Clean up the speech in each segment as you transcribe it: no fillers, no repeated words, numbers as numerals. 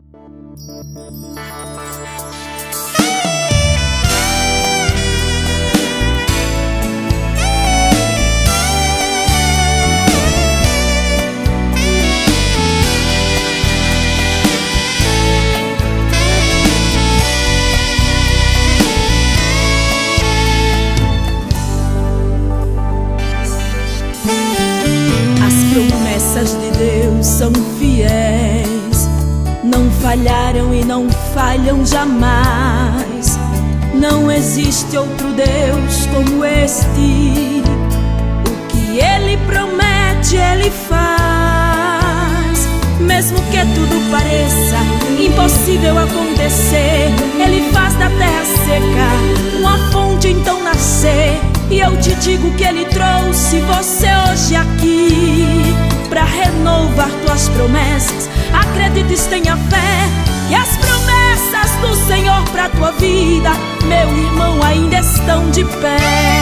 De Deus são fiéis, não falharam e não falham jamais. Não existe outro Deus como este. O que Ele promete, Ele faz. Mesmo que tudo pareça impossível acontecer, Ele faz da terra seca uma fonte então nascer. E eu te digo que Ele trouxe você hoje aqui pra renovar tuas promessas. Acredites, tenha fé, que as promessas do Senhor pra tua vida, meu irmão, ainda estão de pé.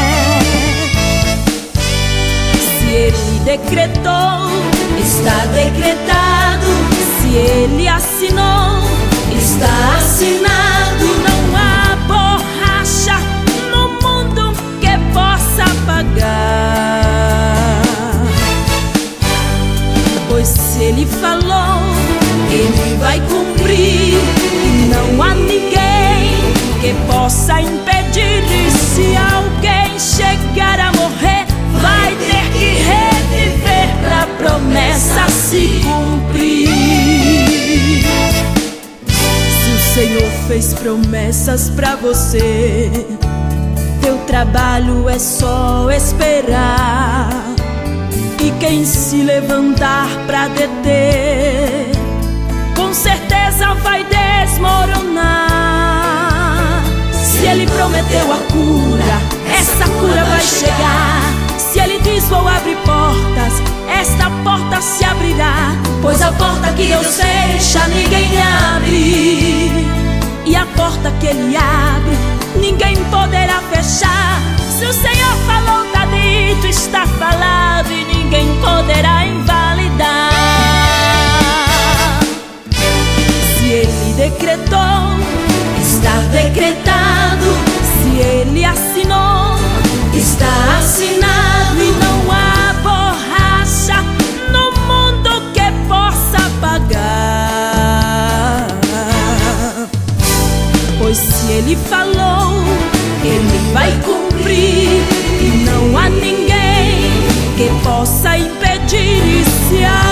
Se Ele decretou, está decretado. Se Ele assinou, está assinado. Não há borracha no mundo que possa apagar. Pois se Ele falou, Ele vai cumprir. E não há ninguém que possa impedir. E se alguém chegar a morrer, vai ter que reviver pra promessa se cumprir. Se o Senhor fez promessas pra você, teu trabalho é só esperar. E quem se levantar pra deter, com certeza vai desmoronar. Se Ele prometeu a cura, essa cura vai chegar. Se Ele diz vou abrir portas, esta porta se abrirá. Pois a porta que Deus fecha, ninguém abre. E a porta que Ele abre, ninguém poderá fechar. Se o Senhor falou, tá dito, está falado, e ninguém poderá invalidar. Se Ele decretou, está decretado. Se Ele assinou, está assinado. E não há borracha no mundo que possa apagar. Pois se Ele falou, Ele vai cumprir. E não há ninguém que possa impedir. E se